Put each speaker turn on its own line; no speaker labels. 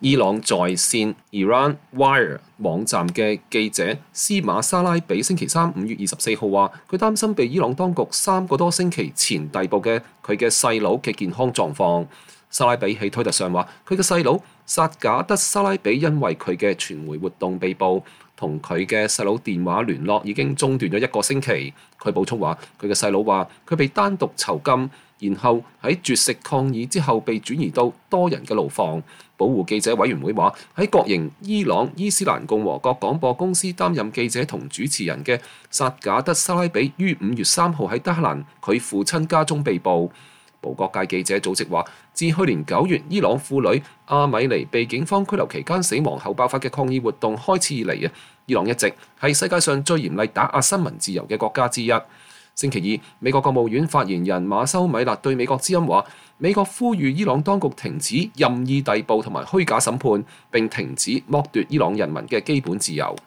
伊朗在線 Iran Wire 網站嘅記者斯馬沙拉比星期三5月24號話，佢擔心被伊朗當局3個多星期前逮捕嘅佢嘅細佬嘅健康狀況。沙拉比喺推特上話，佢嘅細佬薩賈德沙拉比因為佢嘅傳媒活動被捕，同佢嘅細佬電話聯絡已經中斷咗1個星期。佢補充話，佢嘅細佬話佢被單獨囚禁，然後喺絕食抗議之後被轉移到多人嘅牢房。保護記者委員會話，喺國營伊朗伊斯蘭共和國廣播公司擔任記者同主持人嘅薩賈德沙拉比於5月3號喺德黑蘭佢父親家中被捕。無國界記者組織話，自去年9月伊朗婦女阿米尼被警方拘留期間死亡後爆發嘅抗議活動開始以嚟，伊朗一直係世界上最嚴厲打壓新聞自由嘅國家之一。星期二，美國國務院發言人馬修米勒對美國之音話，美國呼籲伊朗當局停止任意逮捕同埋虛假審判，並停止剝奪伊朗人民嘅基本自由。